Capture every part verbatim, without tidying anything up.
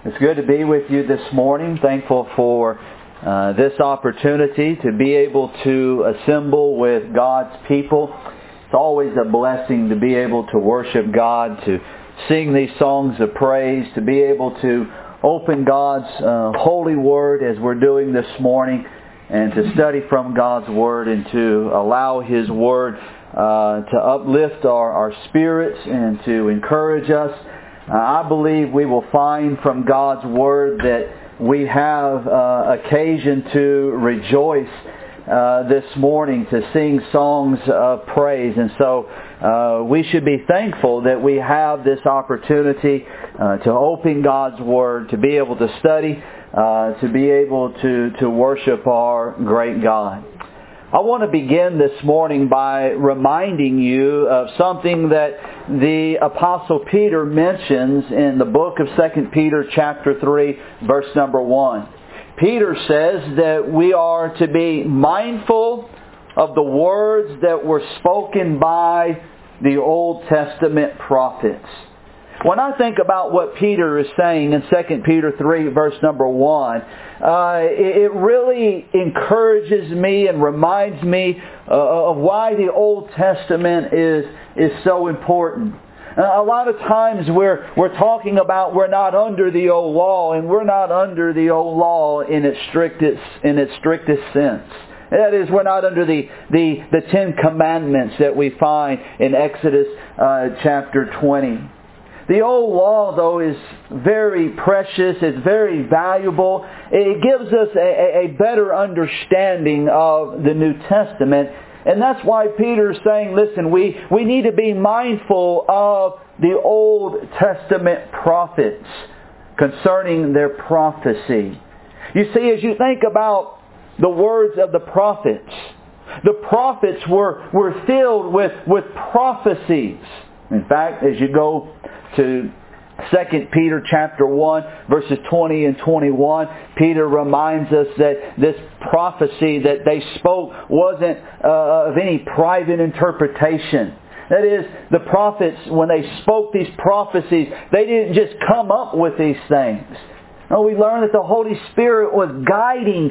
It's good to be with you this morning. Thankful for uh, this opportunity to be able to assemble with God's people. It's always a blessing to be able to worship God, to sing these songs of praise, to be able to open God's uh, holy Word as we're doing this morning, and to study from God's Word and to allow His Word uh, to uplift our, our spirits and to encourage us. Uh, I believe we will find from God's Word that we have uh, occasion to rejoice uh, this morning, to sing songs of praise. And so uh, we should be thankful that we have this opportunity uh, to open God's Word, to be able to study, uh, to be able to, to worship our great God. I want to begin this morning by reminding you of something that the Apostle Peter mentions in the book of Second Peter chapter three, verse number one. Peter says that we are to be mindful of the words that were spoken by the Old Testament prophets. When I think about what Peter is saying in Second Peter three, verse number one, uh, it really encourages me and reminds me uh, of why the Old Testament is is so important. Uh, a lot of times we're we're talking about we're not under the old law, and we're not under the old law in its strictest in its strictest sense. That is, we're not under the the, the Ten Commandments that we find in Exodus uh, chapter twenty. The old law, though, is very precious. It's very valuable. It gives us a, a better understanding of the New Testament. And that's why Peter is saying, listen, we, we need to be mindful of the Old Testament prophets concerning their prophecy. You see, as you think about the words of the prophets, the prophets were, were filled with, with prophecies. In fact, as you go to Second Peter chapter one, verses twenty and twenty-one, Peter reminds us that this prophecy that they spoke wasn't uh, of any private interpretation. That is, the prophets, when they spoke these prophecies, they didn't just come up with these things. No, we learn that the Holy Spirit was guiding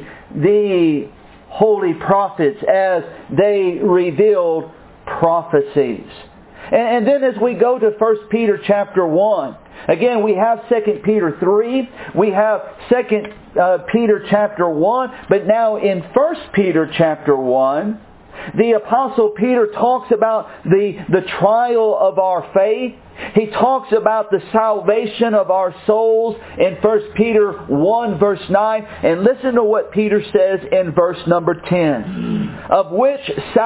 the holy prophets as they revealed prophecies. And then as we go to First Peter chapter one, again we have Second Peter three, we have Second Peter chapter one, but now in First Peter chapter one, the Apostle Peter talks about the, the trial of our faith. He talks about the salvation of our souls in First Peter one verse nine. And listen to what Peter says in verse number ten. Of which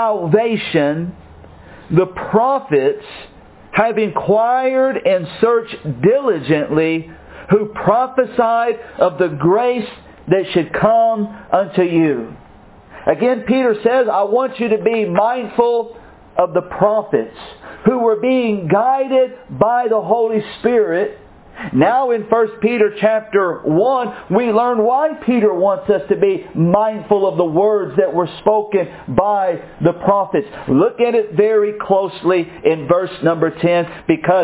salvation the prophets have inquired and searched diligently, who prophesied of the grace that should come unto you. Again, Peter says, I want you to be mindful of the prophets who were being guided by the Holy Spirit. Now in First Peter chapter one, we learn why Peter wants us to be mindful of the words that were spoken by the prophets. Look at it very closely in verse number ten, because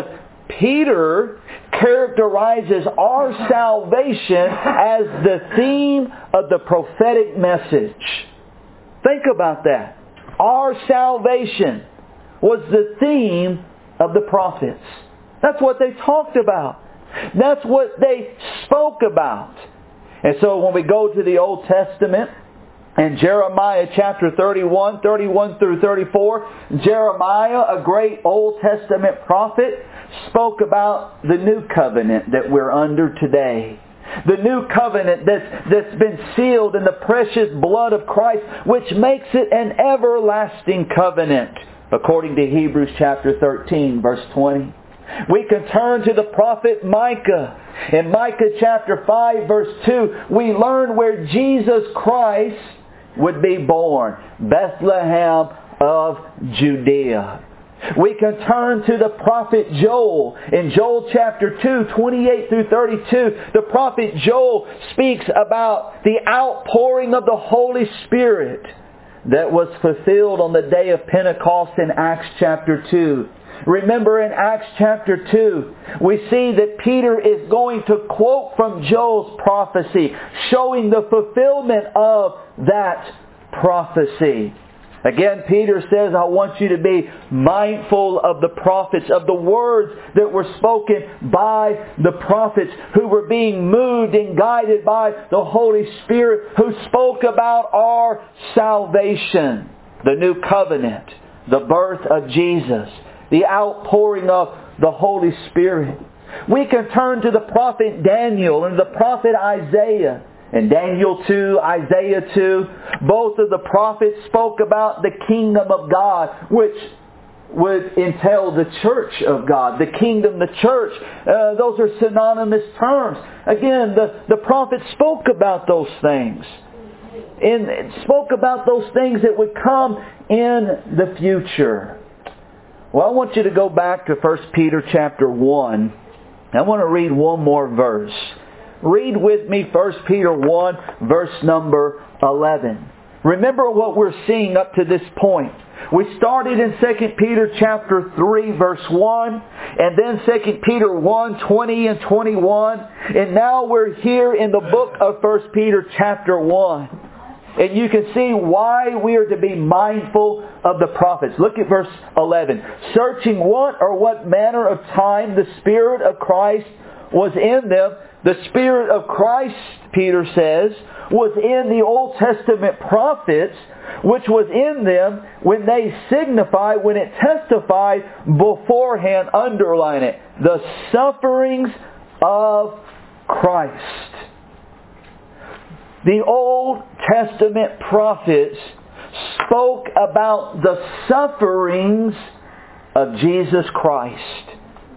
Peter characterizes our salvation as the theme of the prophetic message. Think about that. Our salvation was the theme of the prophets. That's what they talked about. That's what they spoke about. And so when we go to the Old Testament, in Jeremiah chapter thirty-one, thirty-one through thirty-four, Jeremiah, a great Old Testament prophet, spoke about the new covenant that we're under today. The new covenant that's, that's been sealed in the precious blood of Christ, which makes it an everlasting covenant, according to Hebrews chapter thirteen, verse twenty. We can turn to the prophet Micah. In Micah chapter five verse two, we learn where Jesus Christ would be born. Bethlehem of Judea. We can turn to the prophet Joel. In Joel chapter two, twenty-eight through thirty-two, the prophet Joel speaks about the outpouring of the Holy Spirit that was fulfilled on the day of Pentecost in Acts chapter two. Remember in Acts chapter two, we see that Peter is going to quote from Joel's prophecy, showing the fulfillment of that prophecy. Again, Peter says, I want you to be mindful of the prophets, of the words that were spoken by the prophets who were being moved and guided by the Holy Spirit, who spoke about our salvation, the new covenant, the birth of Jesus, the outpouring of the Holy Spirit. We can turn to the prophet Daniel and the prophet Isaiah. In Daniel two, Isaiah two, both of the prophets spoke about the kingdom of God, which would entail the church of God. The kingdom, the church, uh, those are synonymous terms. Again, the, the prophets spoke about those things. And spoke about those things that would come in the future. Well, I want you to go back to First Peter chapter one. I want to read one more verse. Read with me First Peter one, verse number eleven. Remember what we're seeing up to this point. We started in Second Peter chapter three, verse one, and then Second Peter one, twenty and twenty-one, and now we're here in the book of First Peter chapter one. And you can see why we are to be mindful of the prophets. Look at verse eleven. Searching what or what manner of time the Spirit of Christ was in them. The Spirit of Christ, Peter says, was in the Old Testament prophets, which was in them when they signified, when it testified beforehand, underline it, the sufferings of Christ. The Old Testament prophets spoke about the sufferings of Jesus Christ.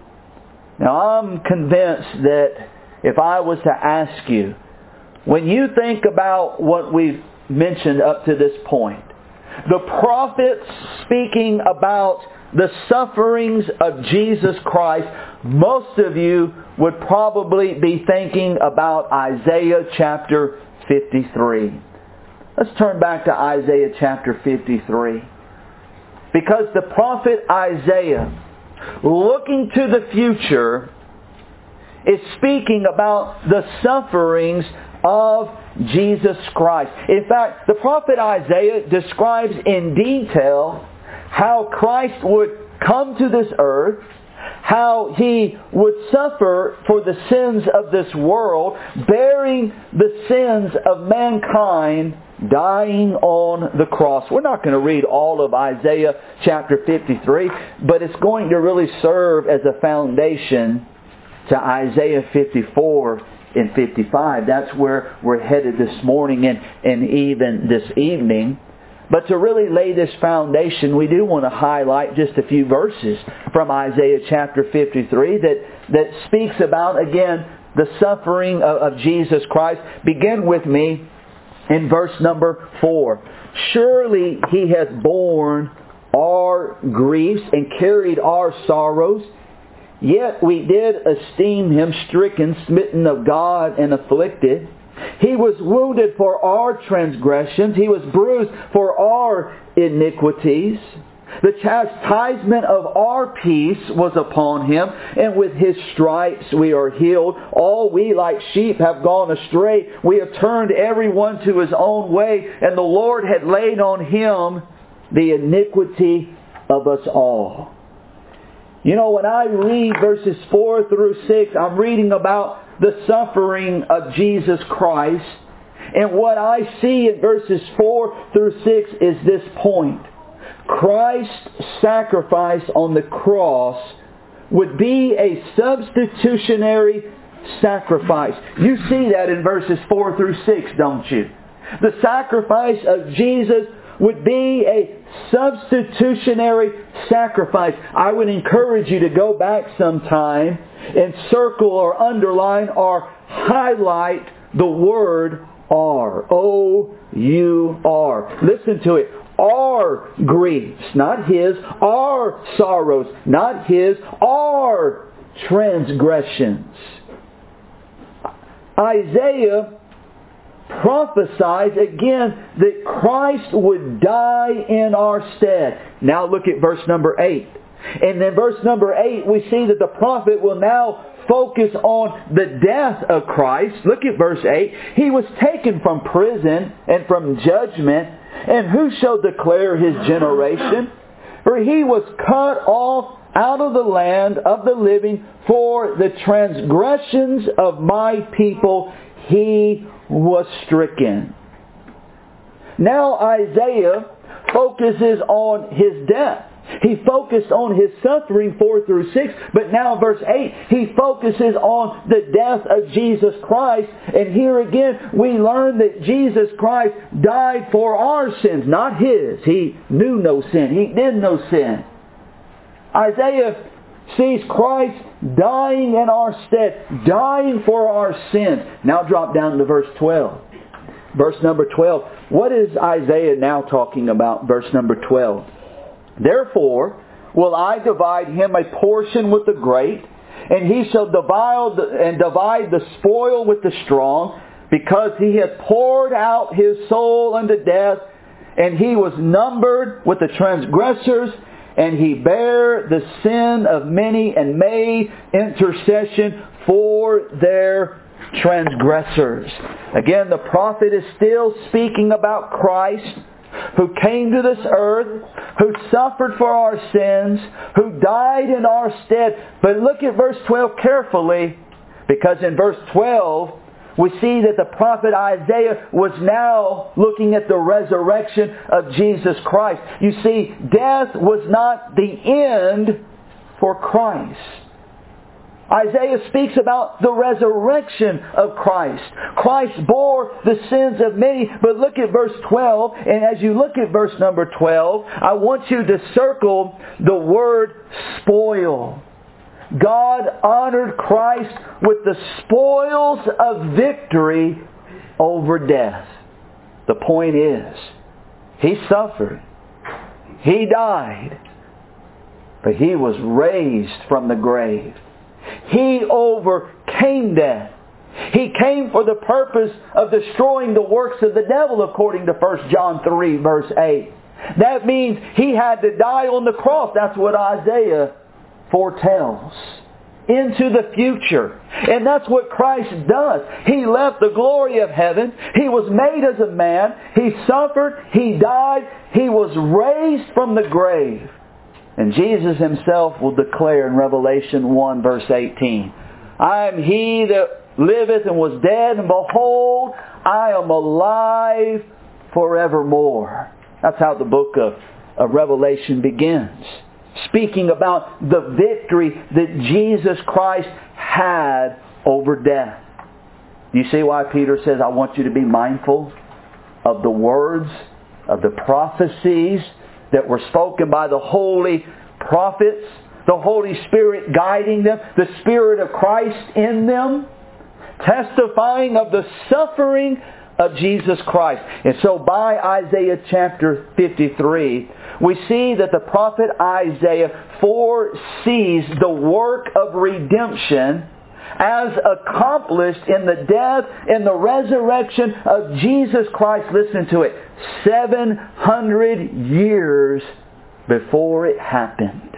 Now, I'm convinced that if I was to ask you, when you think about what we've mentioned up to this point, the prophets speaking about the sufferings of Jesus Christ, most of you would probably be thinking about Isaiah chapter fifty-three. Let's turn back to Isaiah chapter fifty-three. Because the prophet Isaiah, looking to the future, is speaking about the sufferings of Jesus Christ. In fact, the prophet Isaiah describes in detail how Christ would come to this earth, how He would suffer for the sins of this world, bearing the sins of mankind, dying on the cross. We're not going to read all of Isaiah chapter fifty-three, but it's going to really serve as a foundation to Isaiah fifty-four and fifty-five. That's where we're headed this morning and, and even this evening. But to really lay this foundation, we do want to highlight just a few verses from Isaiah chapter fifty-three that, that speaks about, again, the suffering of, of Jesus Christ. Begin with me in verse number four. Surely He has borne our griefs and carried our sorrows. Yet we did esteem Him stricken, smitten of God, and afflicted. He was wounded for our transgressions. He was bruised for our iniquities. The chastisement of our peace was upon Him, and with His stripes we are healed. All we like sheep have gone astray. We have turned everyone to his own way, and the Lord had laid on Him the iniquity of us all. You know, when I read verses four through six, I'm reading about the suffering of Jesus Christ. And what I see in verses four through six is this point. Christ's sacrifice on the cross would be a substitutionary sacrifice. You see that in verses four through six, don't you? The sacrifice of Jesus would be a substitutionary sacrifice. I would encourage you to go back sometime and circle or underline or highlight the word R. O U R. Listen to it. Our griefs, not His. Our sorrows, not His. Our transgressions. Isaiah prophesies again that Christ would die in our stead. Now look at verse number eight. And in verse number eight, we see that the prophet will now focus on the death of Christ. Look at verse eight. He was taken from prison and from judgment, and who shall declare His generation? For He was cut off out of the land of the living, for the transgressions of my people He was stricken. Now Isaiah focuses on His death. He focused on His suffering four through six, but now verse eight, he focuses on the death of Jesus Christ. And here again, we learn that Jesus Christ died for our sins, not His. He knew no sin. He did no sin. Isaiah sees Christ dying in our stead, dying for our sins. Now drop down to verse twelve. Verse number twelve. What is Isaiah now talking about? Verse number twelve. Therefore will I divide him a portion with the great, and he shall divide the, and divide the spoil with the strong, because he hath poured out his soul unto death, and he was numbered with the transgressors, and he bare the sin of many, and made intercession for their transgressors. Again, the prophet is still speaking about Christ, who came to this earth, who suffered for our sins, who died in our stead. But look at verse twelve carefully, because in verse twelve we see that the prophet Isaiah was now looking at the resurrection of Jesus Christ. You see, death was not the end for Christ. Isaiah speaks about the resurrection of Christ. Christ bore the sins of many. But look at verse twelve. And as you look at verse number twelve, I want you to circle the word spoil. God honored Christ with the spoils of victory over death. The point is, He suffered. He died. But He was raised from the grave. He overcame death. He came for the purpose of destroying the works of the devil, according to First John three, verse eight. That means He had to die on the cross. That's what Isaiah foretells. Into the future. And that's what Christ does. He left the glory of heaven. He was made as a man. He suffered. He died. He was raised from the grave. And Jesus Himself will declare in Revelation one verse eighteen, I am He that liveth and was dead, and behold, I am alive forevermore. That's how the book of, of Revelation begins. Speaking about the victory that Jesus Christ had over death. You see why Peter says, I want you to be mindful of the words, of the prophecies that were spoken by the holy prophets, the Holy Spirit guiding them, the Spirit of Christ in them, testifying of the suffering of Jesus Christ. And so by Isaiah chapter fifty-three, we see that the prophet Isaiah foresees the work of redemption as accomplished in the death and the resurrection of Jesus Christ. Listen to it. seven hundred years before it happened.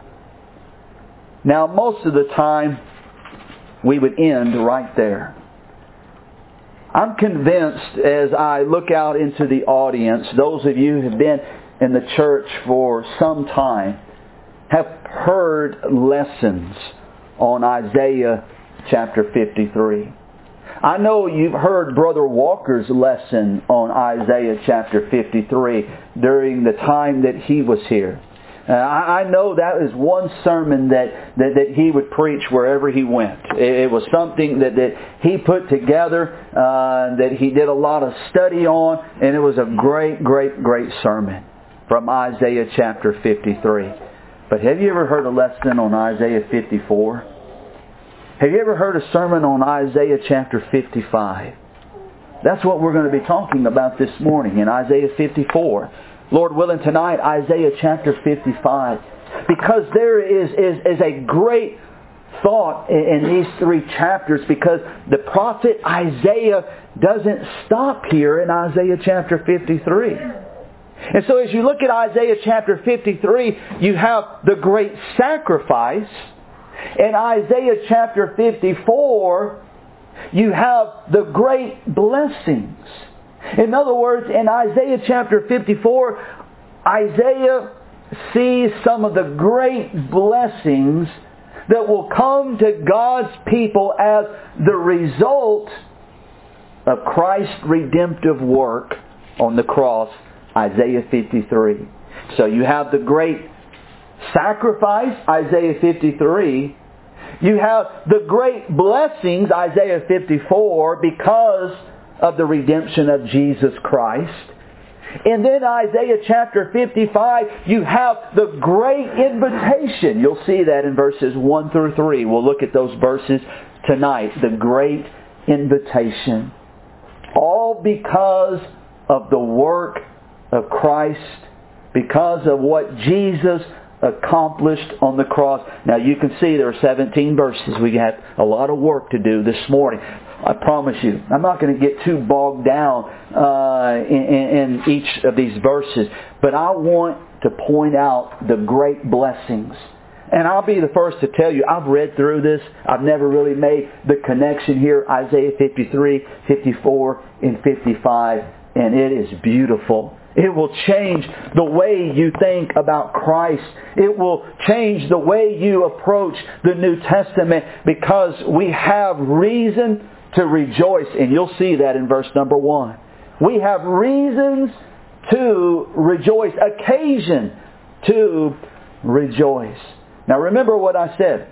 Now, most of the time, we would end right there. I'm convinced as I look out into the audience, those of you who have been in the church for some time have heard lessons on Isaiah chapter fifty-three. I know you've heard Brother Walker's lesson on Isaiah chapter fifty-three during the time that he was here. Uh, I, I know that is one sermon that, that, that he would preach wherever he went. It, it was something that, that he put together, uh, that he did a lot of study on, and it was a great, great, great sermon from Isaiah chapter fifty-three. But have you ever heard a lesson on Isaiah fifty-four? Have you ever heard a sermon on Isaiah chapter fifty-five? That's what we're going to be talking about this morning in Isaiah fifty-four. Lord willing, tonight, Isaiah chapter fifty-five. Because there is, is, is a great thought in, in these three chapters, because the prophet Isaiah doesn't stop here in Isaiah chapter fifty-three. And so as you look at Isaiah chapter fifty-three, you have the great sacrifice. In Isaiah chapter fifty-four, you have the great blessings. In other words, in Isaiah chapter fifty-four, Isaiah sees some of the great blessings that will come to God's people as the result of Christ's redemptive work on the cross, Isaiah fifty-three. So you have the great sacrifice, Isaiah fifty-three. You have the great blessings, Isaiah fifty-four, because of the redemption of Jesus Christ. And then Isaiah chapter fifty-five, you have the great invitation. You'll see that in verses one through three. We'll look at those verses tonight. The great invitation. All because of the work of Christ, because of what Jesus accomplished on the cross. Now you can see there are seventeen verses. We have a lot of work to do this morning. I promise you, I'm not going to get too bogged down uh, in, in each of these verses, but I want to point out the great blessings. And I'll be the first to tell you, I've read through this. I've never really made the connection here, Isaiah fifty-three, fifty-four, and fifty-five, and it is beautiful. It will change the way you think about Christ. It will change the way you approach the New Testament, because we have reason to rejoice. And you'll see that in verse number one. We have reasons to rejoice, occasion to rejoice. Now remember what I said.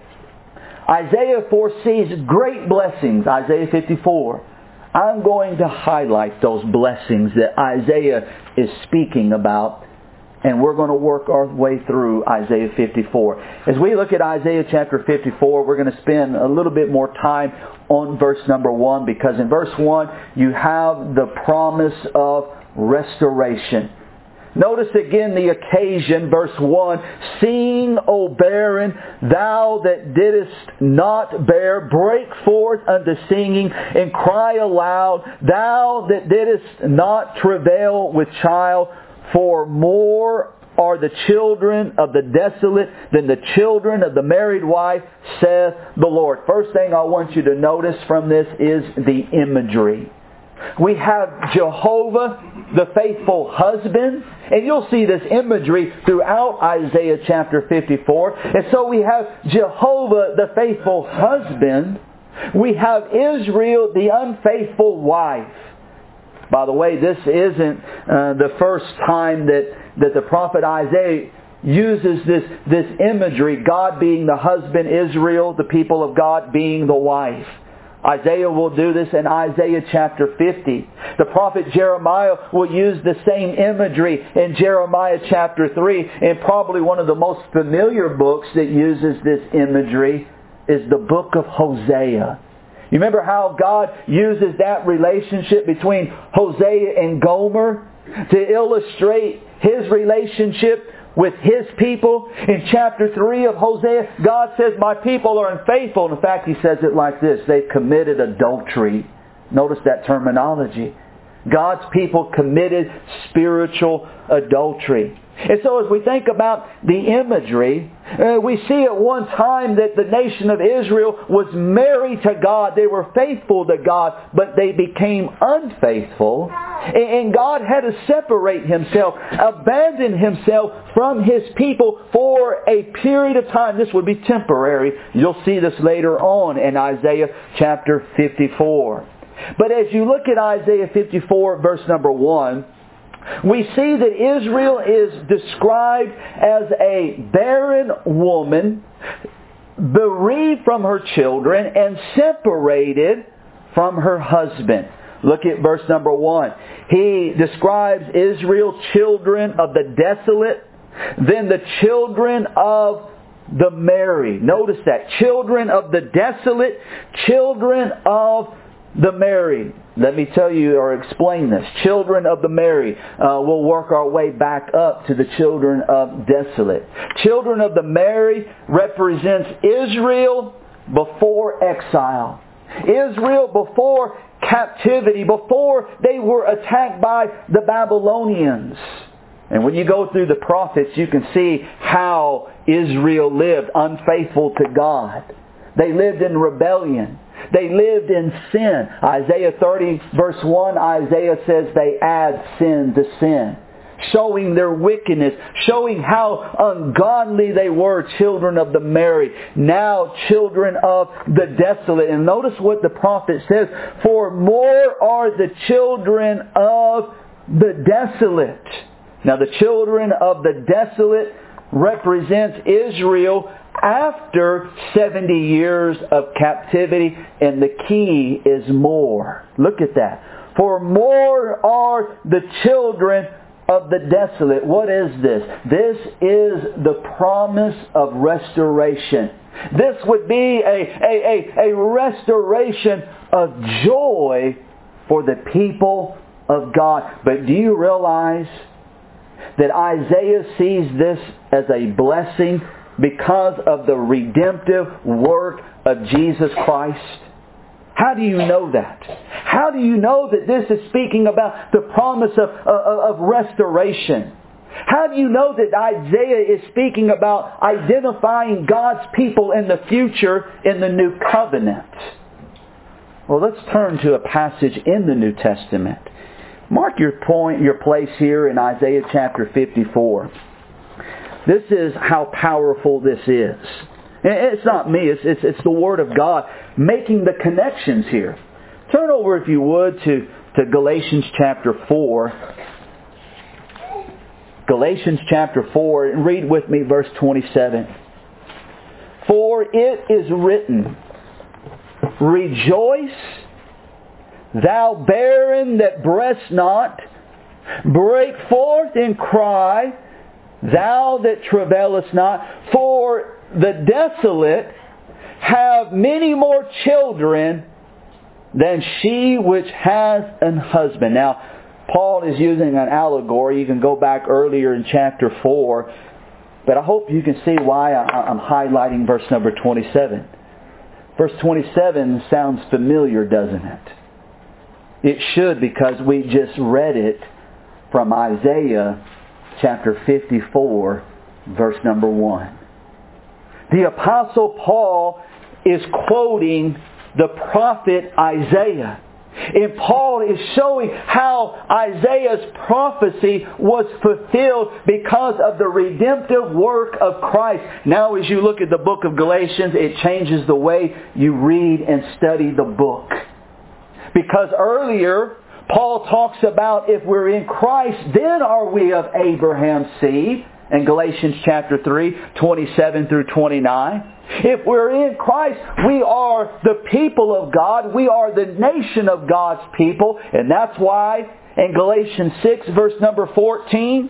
Isaiah foresees great blessings, Isaiah fifty-four. I'm going to highlight those blessings that Isaiah is speaking about, and we're going to work our way through Isaiah fifty-four. As we look at Isaiah chapter fifty-four, we're going to spend a little bit more time on verse number one, because in verse one you have the promise of restoration. Notice again the occasion, verse one. Sing, O barren, thou that didst not bear, break forth unto singing, and cry aloud, thou that didst not travail with child, for more are the children of the desolate than the children of the married wife, saith the Lord. First thing I want you to notice from this is the imagery. We have Jehovah, the faithful husband, and you'll see this imagery throughout Isaiah chapter fifty-four. And so we have Jehovah, the faithful husband. We have Israel, the unfaithful wife. By the way, this isn't uh, the first time that, that the prophet Isaiah uses this, this imagery, God being the husband, Israel, the people of God, being the wife. Isaiah will do this in Isaiah chapter fifty. The prophet Jeremiah will use the same imagery in Jeremiah chapter three. And probably one of the most familiar books that uses this imagery is the book of Hosea. You remember how God uses that relationship between Hosea and Gomer to illustrate His relationship with His people? In chapter three of Hosea, God says, my people are unfaithful. In fact, He says it like this: they've committed adultery. Notice that terminology. God's people committed spiritual adultery. And so as we think about the imagery, uh, we see at one time that the nation of Israel was married to God. They were faithful to God, but they became unfaithful. And God had to separate Himself, abandon Himself from His people for a period of time. This would be temporary. You'll see this later on in Isaiah chapter fifty-four. But as you look at Isaiah fifty-four, verse number one, we see that Israel is described as a barren woman, bereaved from her children, and separated from her husband. Look at verse number one. He describes Israel, children of the desolate, then the children of the married. Notice that. Children of the desolate, children of the married. Let me tell you or explain this. Children of the married. Uh, we'll work our way back up to the children of desolate. Children of the married represents Israel before exile. Israel before captivity, before they were attacked by the Babylonians. And when you go through the prophets, you can see how Israel lived unfaithful to God. They lived in rebellion. They lived in sin. Isaiah thirty verse one, Isaiah says they add sin to sin, showing their wickedness, showing how ungodly they were, children of the married, now children of the desolate. And notice what the prophet says, for more are the children of the desolate. Now the children of the desolate represents Israel after seventy years of captivity, and the key is more. Look at that. For more are the children of the desolate. What is this? This is the promise of restoration. This would be a, a, a, a restoration of joy for the people of God. But do you realize that Isaiah sees this as a blessing because of the redemptive work of Jesus Christ? How do you know that? How do you know that this is speaking about the promise of, of, of restoration? How do you know that Isaiah is speaking about identifying God's people in the future in the New Covenant? Well, let's turn to a passage in the New Testament. Mark your point, your place here in Isaiah chapter fifty-four. This is how powerful this is. It's not me, it's, it's, it's the Word of God making the connections here. Turn over, if you would, to, to Galatians chapter four. Galatians chapter four, and read with me verse twenty-seven. For it is written, rejoice, thou barren that breast not, break forth and cry, thou that travailest not, for the desolate have many more children than she which has an husband. Now, Paul is using an allegory. You can go back earlier in chapter four. But I hope you can see why I'm highlighting verse number twenty-seven. Verse twenty-seven sounds familiar, doesn't it? It should, because we just read it from Isaiah chapter fifty-four, verse number one. The Apostle Paul is quoting the prophet Isaiah. And Paul is showing how Isaiah's prophecy was fulfilled because of the redemptive work of Christ. Now as you look at the book of Galatians, it changes the way you read and study the book. Because earlier, Paul talks about if we're in Christ, then are we of Abraham's seed. In Galatians chapter three, twenty-seven through twenty-nine. If we're in Christ, we are the people of God. We are the nation of God's people. And that's why in Galatians six, verse number fourteen,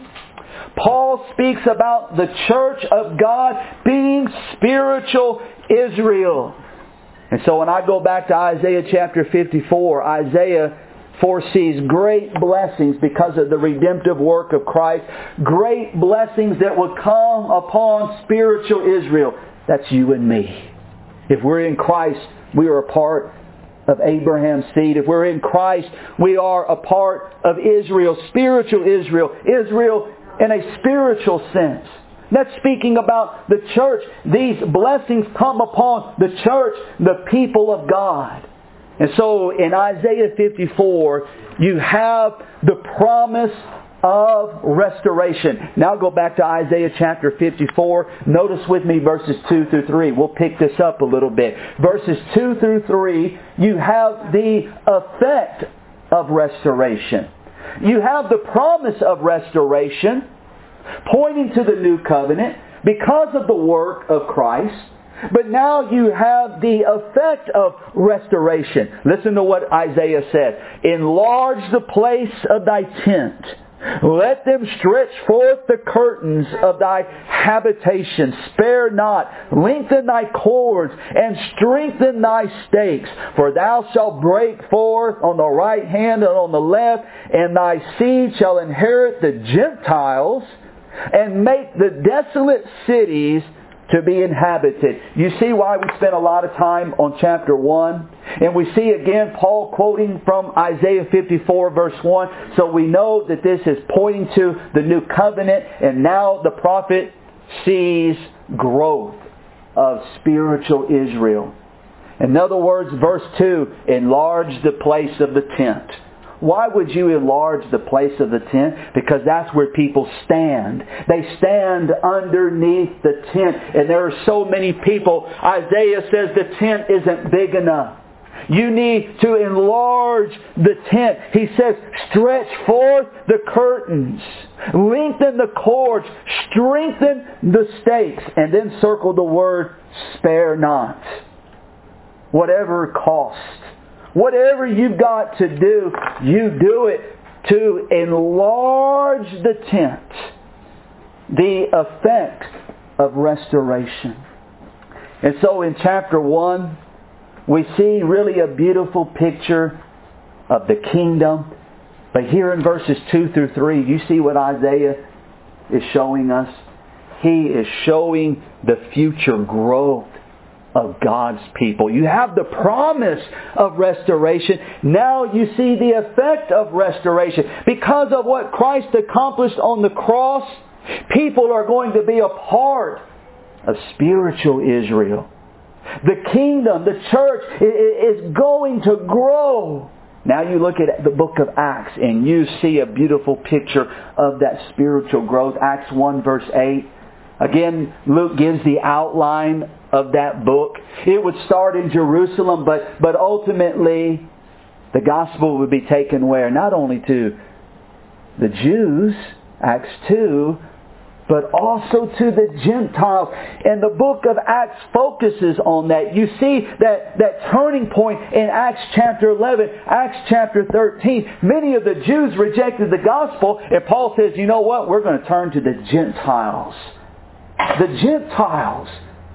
Paul speaks about the church of God being spiritual Israel. And so when I go back to Isaiah chapter fifty-four, Isaiah foresees great blessings because of the redemptive work of Christ. Great blessings that will come upon spiritual Israel. That's you and me. If we're in Christ, we are a part of Abraham's seed. If we're in Christ, we are a part of Israel, spiritual Israel. Israel in a spiritual sense. That's speaking about the church. These blessings come upon the church, the people of God. And so in Isaiah fifty-four, you have the promise of restoration. Now go back to Isaiah chapter fifty-four. Notice with me verses two through three. We'll pick this up a little bit. Verses two through three, you have the effect of restoration. You have the promise of restoration pointing to the new covenant because of the work of Christ. But now you have the effect of restoration. Listen to what Isaiah said. Enlarge the place of thy tent. Let them stretch forth the curtains of thy habitation. Spare not. Lengthen thy cords and strengthen thy stakes. For thou shalt break forth on the right hand and on the left, and thy seed shall inherit the Gentiles and make the desolate cities to be inhabited. You see why we spent a lot of time on chapter one? And we see again Paul quoting from Isaiah fifty-four verse one. So we know that this is pointing to the new covenant. And now the prophet sees growth of spiritual Israel. In other words, verse two, enlarge the place of the tent. Why would you enlarge the place of the tent? Because that's where people stand. They stand underneath the tent. And there are so many people. Isaiah says the tent isn't big enough. You need to enlarge the tent. He says, stretch forth the curtains. Lengthen the cords. Strengthen the stakes. And then circle the word, spare not. Whatever it costs. Whatever you've got to do, you do it to enlarge the tent. The effect of restoration. And so in chapter one, we see really a beautiful picture of the kingdom. But here in verses two through three, you see what Isaiah is showing us? He is showing the future growth of God's people. You have the promise of restoration. Now you see the effect of restoration. Because of what Christ accomplished on the cross, people are going to be a part of spiritual Israel. The kingdom, the church is going to grow. Now you look at the book of Acts and you see a beautiful picture of that spiritual growth. Acts one verse eight. Again, Luke gives the outline of that book. It would start in Jerusalem, but, but ultimately the gospel would be taken where? Not only to the Jews, Acts two, but also to the Gentiles. And the book of Acts focuses on that. You see that, that turning point in Acts chapter eleven, Acts chapter thirteen. Many of the Jews rejected the gospel, and Paul says, you know what? We're going to turn to the Gentiles. The Gentiles.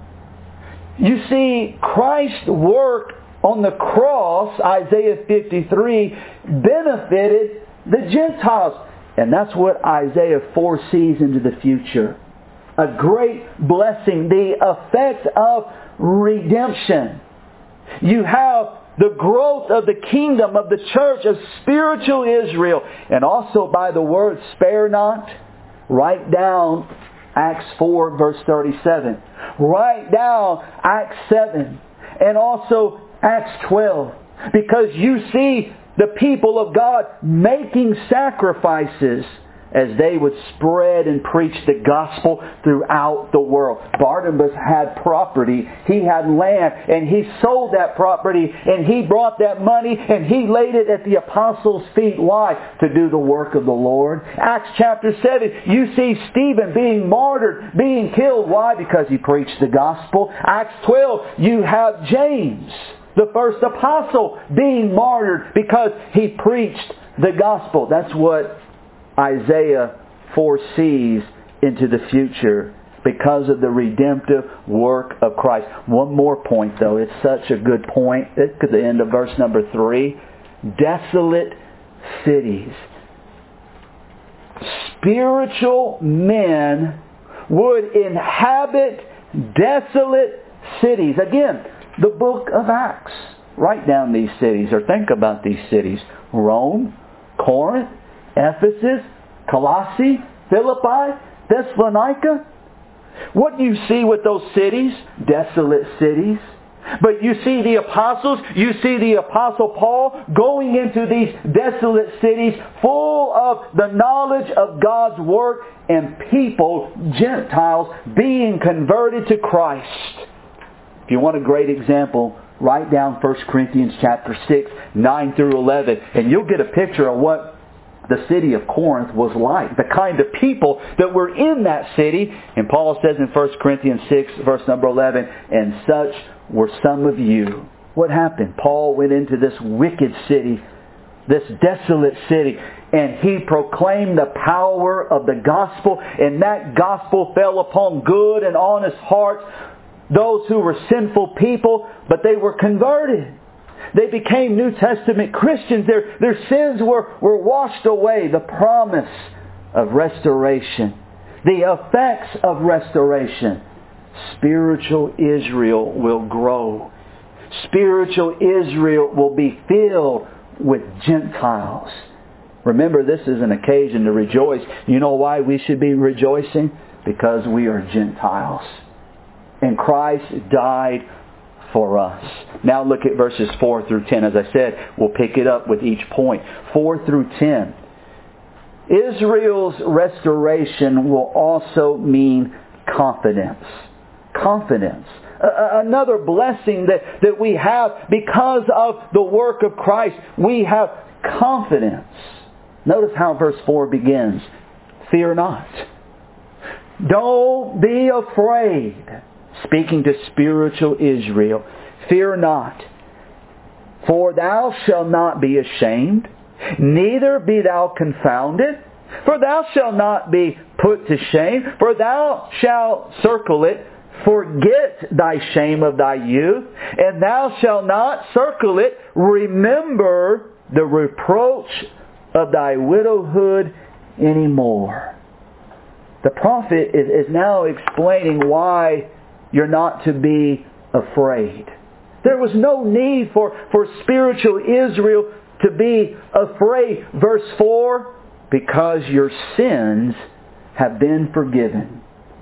You see, Christ's work on the cross, Isaiah fifty-three, benefited the Gentiles. And that's what Isaiah foresees into the future. A great blessing. The effect of redemption. You have the growth of the kingdom of the church of spiritual Israel. And also by the word spare not, write down Acts four verse thirty-seven. Write down Acts seven. And also Acts twelve. Because you see the people of God making sacrifices as they would spread and preach the gospel throughout the world. Barnabas had property. He had land. And he sold that property. And he brought that money. And he laid it at the apostles' feet. Why? To do the work of the Lord. Acts chapter seven. You see Stephen being martyred, being killed. Why? Because he preached the gospel. Acts twelve. You have James, the first apostle, being martyred because he preached the gospel. That's what Isaiah foresees into the future because of the redemptive work of Christ. One more point though. It's such a good point. It's at the end of verse number three. Desolate cities. Spiritual men would inhabit desolate cities. Again, the book of Acts. Write down these cities or think about these cities. Rome, Corinth, Ephesus, Colossae, Philippi, Thessalonica. What do you see with those cities? Desolate cities. But you see the apostles, you see the apostle Paul going into these desolate cities full of the knowledge of God's Word and people, Gentiles, being converted to Christ. If you want a great example, write down First Corinthians chapter six, nine through eleven, and you'll get a picture of what the city of Corinth was like. The kind of people that were in that city. And Paul says in First Corinthians six, verse number eleven, and such were some of you. What happened? Paul went into this wicked city, this desolate city, and he proclaimed the power of the gospel, and that gospel fell upon good and honest hearts, those who were sinful people, but they were converted. They became New Testament Christians. Their, their sins were, were washed away. The promise of restoration. The effects of restoration. spiritual Israel will grow. Spiritual Israel will be filled with Gentiles. Remember, this is an occasion to rejoice. You know why we should be rejoicing? Because we are Gentiles. And Christ died for us. Now look at verses four through ten. As I said, we'll pick it up with each point. four through ten. Israel's restoration will also mean confidence. Confidence. Uh, another blessing that, that we have because of the work of Christ. We have confidence. Notice how verse four begins. Fear not. Don't be afraid. Speaking to spiritual Israel. Fear not. For thou shalt not be ashamed, neither be thou confounded. For thou shalt not be put to shame, for thou shalt circle it. Forget thy shame of thy youth, and thou shalt not circle it. Remember the reproach of thy widowhood anymore. The prophet is, is now explaining why you're not to be afraid. There was no need for, for spiritual Israel to be afraid. Verse four, because your sins have been forgiven.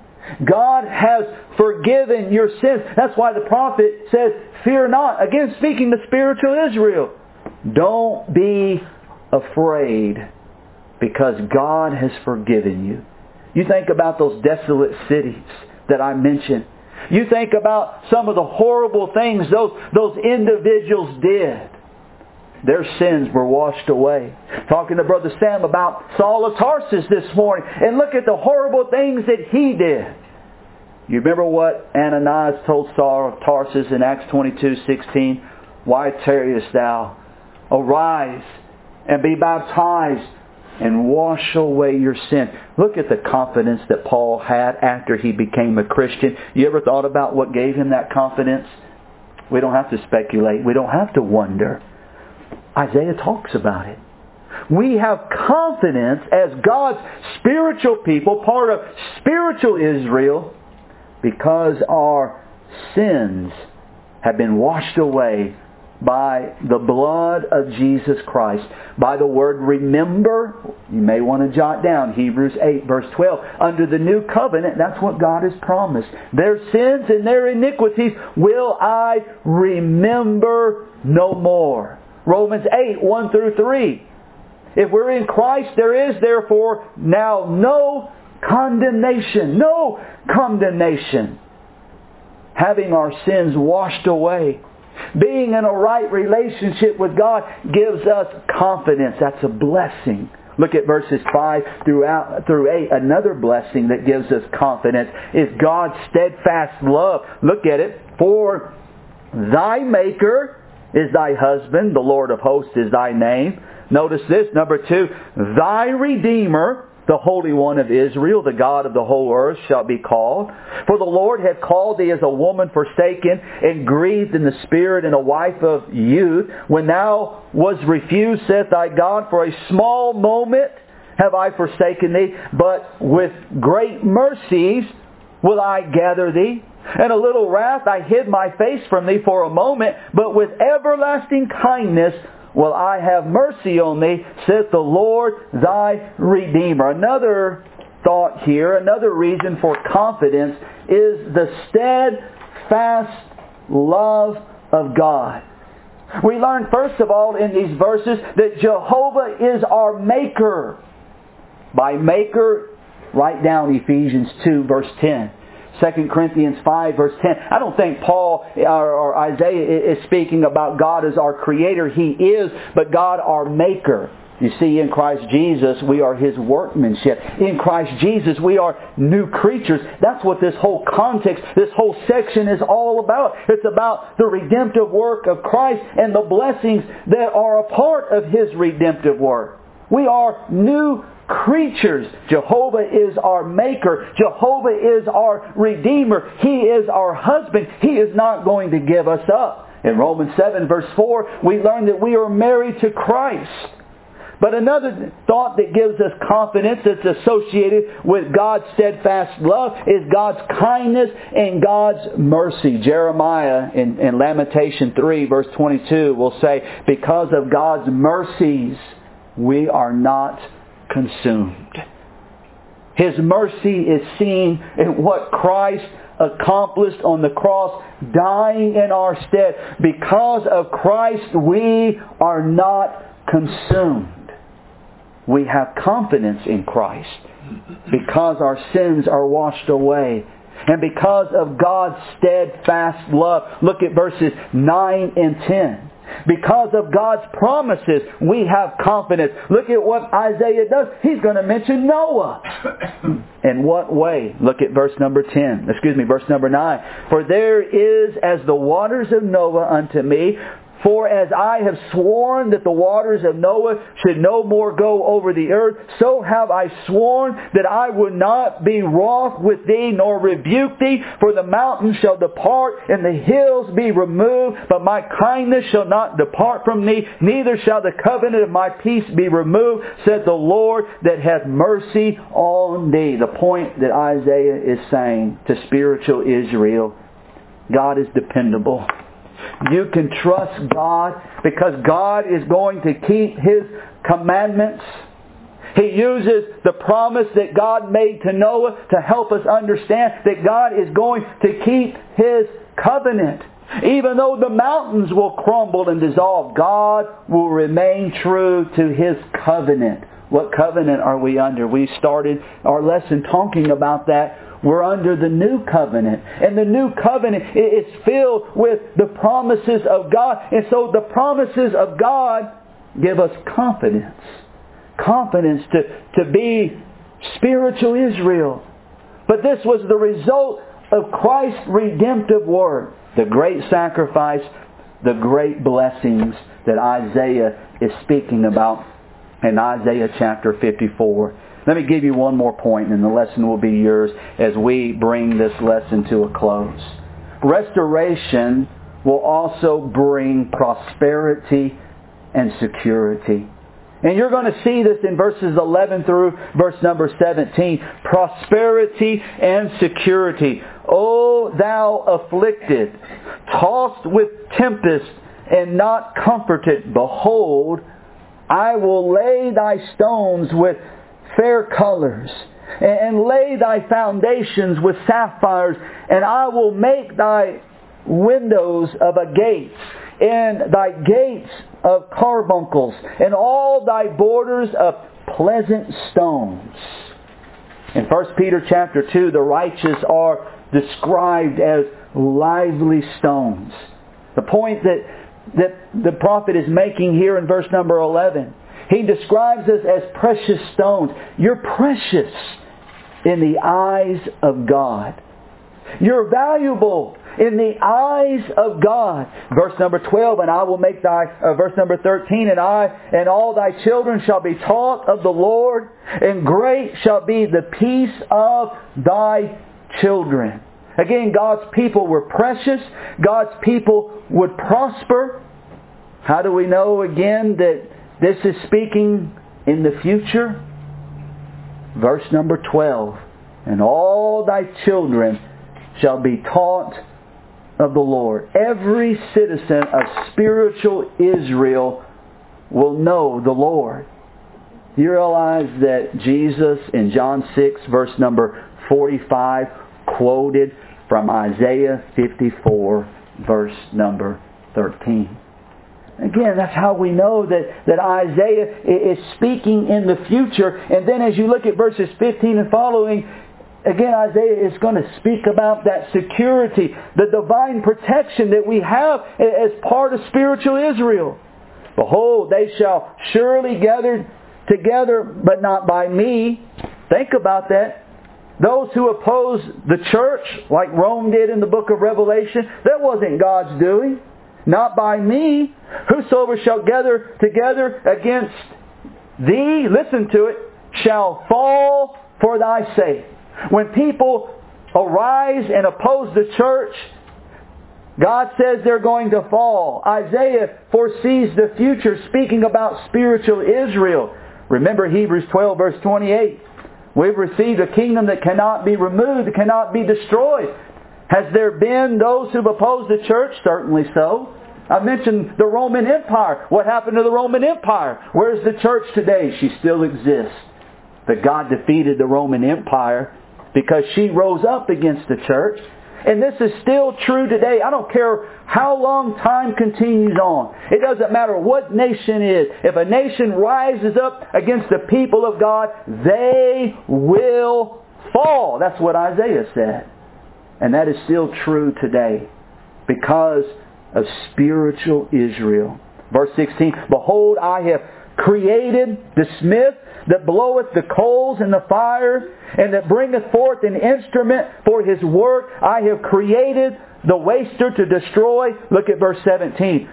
God has forgiven your sins. That's why the prophet says, fear not. Again, speaking to spiritual Israel. Don't be afraid because God has forgiven you. You think about those desolate cities that I mentioned. You think about some of the horrible things those, those individuals did. Their sins were washed away. Talking to Brother Sam about Saul of Tarsus this morning. And look at the horrible things that he did. You remember what Ananias told Saul of Tarsus in Acts twenty-two sixteen? Why tarriest thou? Arise and be baptized and wash away your sin. Look at the confidence that Paul had after he became a Christian. You ever thought about what gave him that confidence? We don't have to speculate. We don't have to wonder. Isaiah talks about it. We have confidence as God's spiritual people, part of spiritual Israel, because our sins have been washed away by the blood of Jesus Christ. By the word remember, you may want to jot down Hebrews eight verse twelve. Under the new covenant, that's what God has promised. Their sins and their iniquities will I remember no more. Romans eight, one through three. If we're in Christ, there is therefore now no condemnation. No condemnation. Having our sins washed away. Being in a right relationship with God gives us confidence. That's a blessing. Look at verses five through eight. Another blessing that gives us confidence is God's steadfast love. Look at it. For thy Maker is thy husband, the Lord of hosts is thy name. Notice this, number two. Thy Redeemer, the Holy One of Israel, the God of the whole earth, shall be called. For the Lord hath called thee as a woman forsaken and grieved in the spirit and a wife of youth. When thou was refused, saith thy God, for a small moment have I forsaken thee, but with great mercies will I gather thee. And a little wrath I hid my face from thee for a moment, but with everlasting kindness will I have mercy on thee, saith the Lord thy Redeemer. Another thought here, another reason for confidence is the steadfast love of God. We learn first of all in these verses that Jehovah is our Maker. By Maker, write down Ephesians two verse ten. Second Corinthians five verse ten. I don't think Paul or, or Isaiah is speaking about God as our Creator. He is, but God our Maker. You see, in Christ Jesus, we are His workmanship. In Christ Jesus, we are new creatures. That's what this whole context, this whole section is all about. It's about the redemptive work of Christ and the blessings that are a part of His redemptive work. We are new creatures. Jehovah is our Maker. Jehovah is our Redeemer. He is our husband. He is not going to give us up. In Romans seven verse four, we learn that we are married to Christ. But another thought that gives us confidence that's associated with God's steadfast love is God's kindness and God's mercy. Jeremiah in, in Lamentation three verse twenty-two will say, because of God's mercies we are not consumed. His mercy is seen in what Christ accomplished on the cross, dying in our stead. Because of Christ we are not consumed. We have confidence in Christ because our sins are washed away. And because of God's steadfast love. Look at verses nine and ten. Because of God's promises, we have confidence. Look at what Isaiah does. He's going to mention Noah. In what way? Look at verse number ten. Excuse me, verse number nine. For there is as the waters of Noah unto me, for as I have sworn that the waters of Noah should no more go over the earth, so have I sworn that I would not be wroth with thee, nor rebuke thee. For the mountains shall depart, and the hills be removed, but my kindness shall not depart from thee, neither shall the covenant of my peace be removed, said the Lord that hath mercy on thee. The point that Isaiah is saying to spiritual Israel, God is dependable. You can trust God because God is going to keep His commandments. He uses the promise that God made to Noah to help us understand that God is going to keep His covenant. Even though the mountains will crumble and dissolve, God will remain true to His covenant. What covenant are we under? We started our lesson talking about that. We're under the new covenant. And the new covenant is filled with the promises of God. And so the promises of God give us confidence. Confidence to, to be spiritual Israel. But this was the result of Christ's redemptive work. The great sacrifice, the great blessings that Isaiah is speaking about in Isaiah chapter fifty-four. Let me give you one more point and the lesson will be yours as we bring this lesson to a close. Restoration will also bring prosperity and security. And you're going to see this in verses eleven through verse number seventeen. Prosperity and security. O thou afflicted, tossed with tempest and not comforted, behold, I will lay thy stones with fair colors, and lay thy foundations with sapphires, and I will make thy windows of agates, and thy gates of carbuncles, and all thy borders of pleasant stones. In First Peter chapter two, the righteous are described as lively stones. The point that, that the prophet is making here in verse number eleven, he describes us as precious stones. You're precious in the eyes of God. You're valuable in the eyes of God. Verse number twelve, and I will make thy, uh, verse number thirteen, and I and all thy children shall be taught of the Lord, and great shall be the peace of thy children. Again, God's people were precious. God's people would prosper. How do we know again that this is speaking in the future? Verse number twelve. And all thy children shall be taught of the Lord. Every citizen of spiritual Israel will know the Lord. You realize that Jesus in John six verse number forty-five quoted from Isaiah fifty-four verse number thirteen. Again, that's how we know that, that Isaiah is speaking in the future. And then as you look at verses fifteen and following, again, Isaiah is going to speak about that security, the divine protection that we have as part of spiritual Israel. Behold, they shall surely gather together, but not by me. Think about that. Those who oppose the church, like Rome did in the book of Revelation, that wasn't God's doing. Not by me. Whosoever shall gather together against thee, listen to it, shall fall for thy sake. When people arise and oppose the church, God says they're going to fall. Isaiah foresees the future, speaking about spiritual Israel. Remember Hebrews twelve verse twenty-eight. We've received a kingdom that cannot be removed, that cannot be destroyed. Has there been those who've opposed the church? Certainly so. I mentioned the Roman Empire. What happened to the Roman Empire? Where's the church today? She still exists. But God defeated the Roman Empire because she rose up against the church. And this is still true today. I don't care how long time continues on. It doesn't matter what nation is. If a nation rises up against the people of God, they will fall. That's what Isaiah said. And that is still true today because of spiritual Israel. Verse sixteen, Behold, I have created the smith that bloweth the coals in the fire, and that bringeth forth an instrument for his work. I have created the waster to destroy. Look at verse seventeen.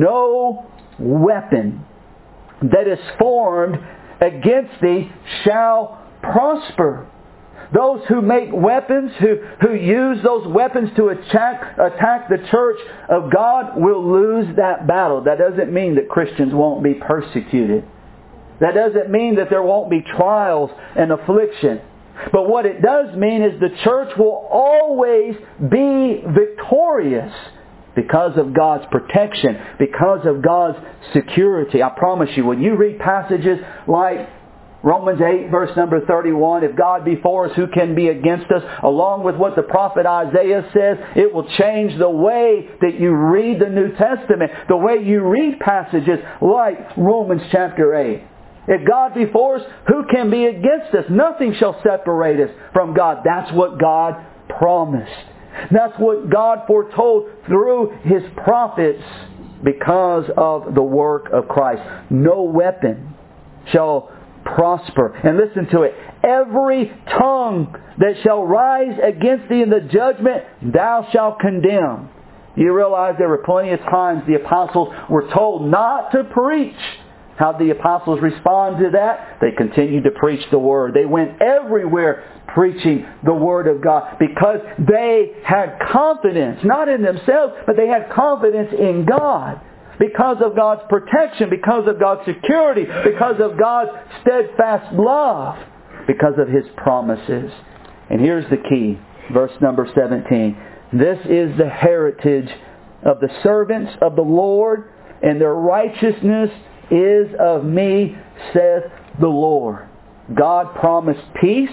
No weapon that is formed against thee shall prosper. Those who make weapons, who, who use those weapons to attack, attack the church of God will lose that battle. That doesn't mean that Christians won't be persecuted. That doesn't mean that there won't be trials and affliction. But what it does mean is the church will always be victorious because of God's protection, because of God's security. I promise you, when you read passages like Romans eight verse number thirty-one, if God be for us, who can be against us? Along with what the prophet Isaiah says, it will change the way that you read the New Testament, the way you read passages like Romans chapter eight. If God be for us, who can be against us? Nothing shall separate us from God. That's what God promised. That's what God foretold through His prophets because of the work of Christ. No weapon shall prosper. And listen to it. Every tongue that shall rise against thee in the judgment, thou shalt condemn. You realize there were plenty of times the apostles were told not to preach. How did the apostles respond to that? They continued to preach the Word. They went everywhere preaching the Word of God because they had confidence, not in themselves, but they had confidence in God. Because of God's protection, because of God's security, because of God's steadfast love, because of His promises. And here's the key, verse number seventeen. This is the heritage of the servants of the Lord, and their righteousness is of me, saith the Lord. God promised peace.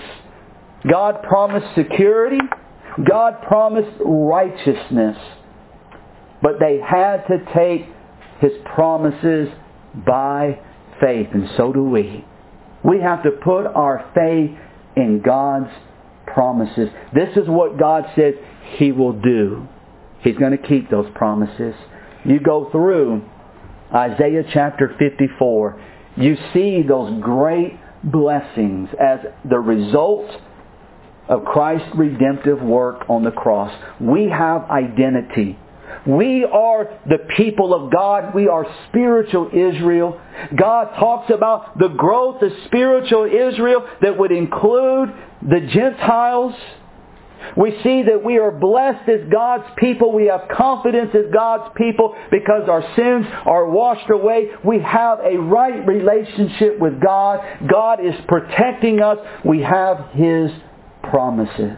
God promised security. God promised righteousness. But they had to take His promises by faith, and so do we. We have to put our faith in God's promises. This is what God says He will do. He's going to keep those promises. You go through Isaiah chapter fifty-four. You see those great blessings as the result of Christ's redemptive work on the cross. We have identity. We are the people of God. We are spiritual Israel. God talks about the growth of spiritual Israel that would include the Gentiles. We see that we are blessed as God's people. We have confidence as God's people because our sins are washed away. We have a right relationship with God. God is protecting us. We have His promises.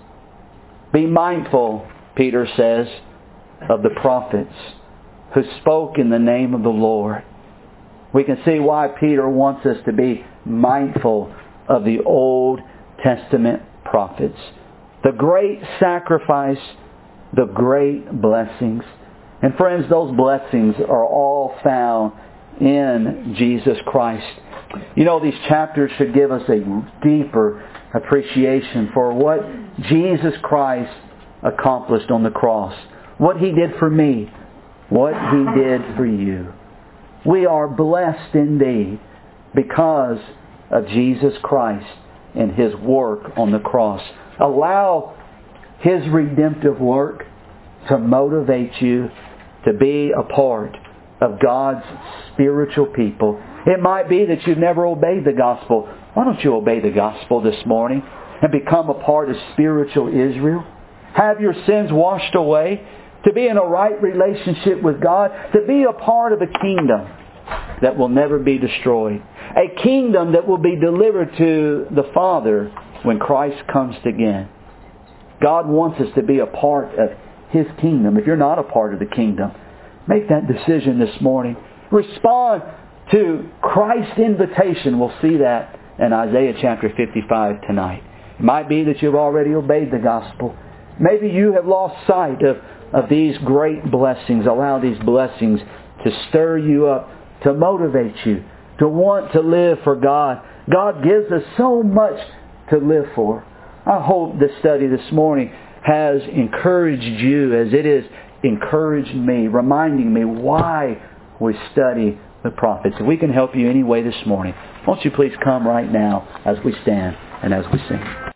Be mindful, Peter says, of the prophets who spoke in the name of the Lord. We can see why Peter wants us to be mindful of the Old Testament prophets. The great sacrifice, the great blessings. And friends, those blessings are all found in Jesus Christ. You know, these chapters should give us a deeper appreciation for what Jesus Christ accomplished on the cross. What He did for me. What He did for you. We are blessed indeed because of Jesus Christ and His work on the cross. Allow His redemptive work to motivate you to be a part of God's spiritual people. It might be that you've never obeyed the gospel. Why don't you obey the gospel this morning and become a part of spiritual Israel? Have your sins washed away. to be in a right relationship with God, to be a part of a kingdom that will never be destroyed. A kingdom that will be delivered to the Father when Christ comes again. God wants us to be a part of His kingdom. If you're not a part of the kingdom, make that decision this morning. Respond to Christ's invitation. We'll see that in Isaiah chapter fifty-five tonight. It might be that you've already obeyed the gospel. Maybe you have lost sight of, of these great blessings. Allow these blessings to stir you up, to motivate you, to want to live for God. God gives us so much to live for. I hope this study this morning has encouraged you as it has encouraged me, reminding me why we study the prophets. If we can help you any way this morning, won't you please come right now as we stand and as we sing.